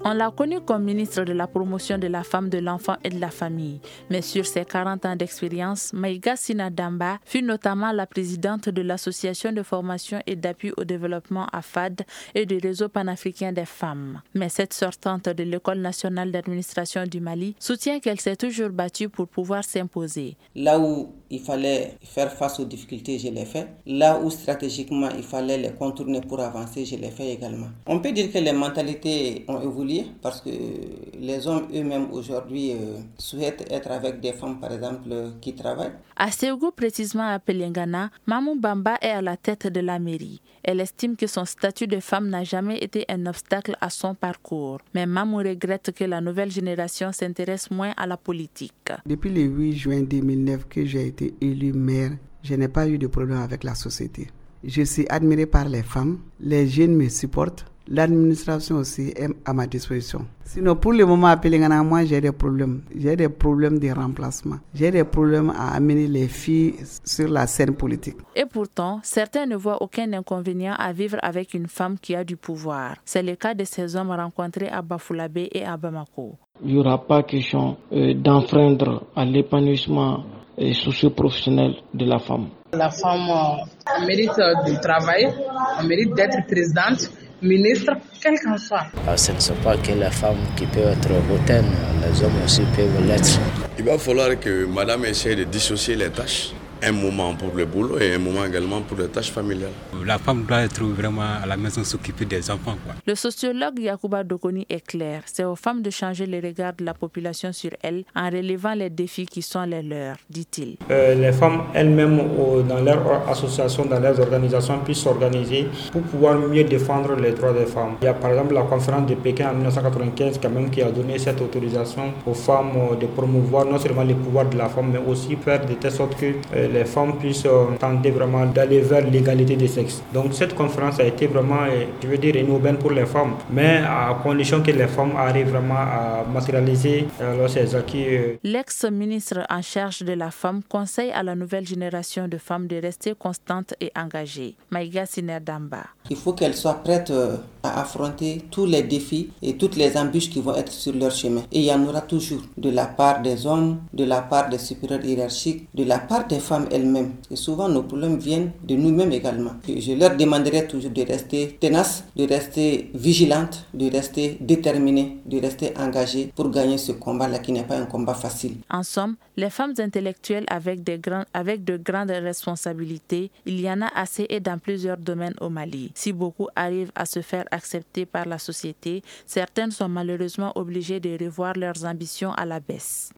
On l'a connue comme ministre de la promotion de la femme, de l'enfant et de la famille. Mais sur ses 40 ans d'expérience, Maïga Sina Damba fut notamment la présidente de l'Association de formation et d'appui au développement AFAD et du réseau panafricain des femmes. Mais cette sortante de l'École nationale d'administration du Mali soutient qu'elle s'est toujours battue pour pouvoir s'imposer. Là où il fallait faire face aux difficultés, je l'ai fait. Là où stratégiquement il fallait les contourner pour avancer, je l'ai fait également. On peut dire que les mentalités ont évolué parce que les hommes eux-mêmes aujourd'hui souhaitent être avec des femmes par exemple qui travaillent. À Ségou, précisément à Pelengana, Mamou Bamba est à la tête de la mairie. Elle estime que son statut de femme n'a jamais été un obstacle à son parcours. Mais Mamou regrette que la nouvelle génération s'intéresse moins à la politique. Depuis le 8 juin 2009 que j'ai été élue maire, je n'ai pas eu de problème avec la société. Je suis admirée par les femmes, les jeunes me supportent, l'administration aussi est à ma disposition. Sinon, pour le moment, à Pelengana, moi, j'ai des problèmes. J'ai des problèmes de remplacement. J'ai des problèmes à amener les filles sur la scène politique. Et pourtant, certains ne voient aucun inconvénient à vivre avec une femme qui a du pouvoir. C'est le cas de ces hommes rencontrés à Bafoulabé et à Bamako. Il n'y aura pas question d'enfreindre à l'épanouissement socio-professionnel de la femme. La femme mérite du travail, elle mérite d'être présidente, ministre, quel qu'en soit. Ce ne sont pas que les femmes qui peuvent être hautaines, les hommes aussi peuvent l'être. Il va falloir que madame essaie de dissocier les tâches. Un moment pour le boulot et un moment également pour les tâches familiales. La femme doit être vraiment à la maison s'occuper des enfants. Le sociologue Yacouba Dogoni est clair. C'est aux femmes de changer le regard de la population sur elles en relevant les défis qui sont les leurs, dit-il. Les femmes elles-mêmes, dans leurs associations, dans leurs organisations, puissent s'organiser pour pouvoir mieux défendre les droits des femmes. Il y a par exemple la conférence de Pékin en 1995 quand même, qui a donné cette autorisation aux femmes de promouvoir non seulement les pouvoirs de la femme, mais aussi faire de telle sorte que les femmes puissent tenter vraiment d'aller vers l'égalité des sexes. Donc cette conférence a été vraiment, je veux dire, une aubaine pour les femmes, mais à condition que les femmes arrivent vraiment à matérialiser ces acquis. L'ex-ministre en charge de la femme conseille à la nouvelle génération de femmes de rester constantes et engagées. Maïga Sina Damba. Il faut qu'elles soient prêtes à affronter tous les défis et toutes les embûches qui vont être sur leur chemin. Et il y en aura toujours, de la part des hommes, de la part des supérieurs hiérarchiques, de la part des femmes elles-mêmes. Et souvent, nos problèmes viennent de nous-mêmes également. Et je leur demanderai toujours de rester tenaces, de rester vigilantes, de rester déterminées, de rester engagées pour gagner ce combat-là qui n'est pas un combat facile. En somme, les femmes intellectuelles avec de grandes responsabilités, il y en a assez et dans plusieurs domaines au Mali. Si beaucoup arrivent à se faire accepter par la société, certaines sont malheureusement obligées de revoir leurs ambitions à la baisse.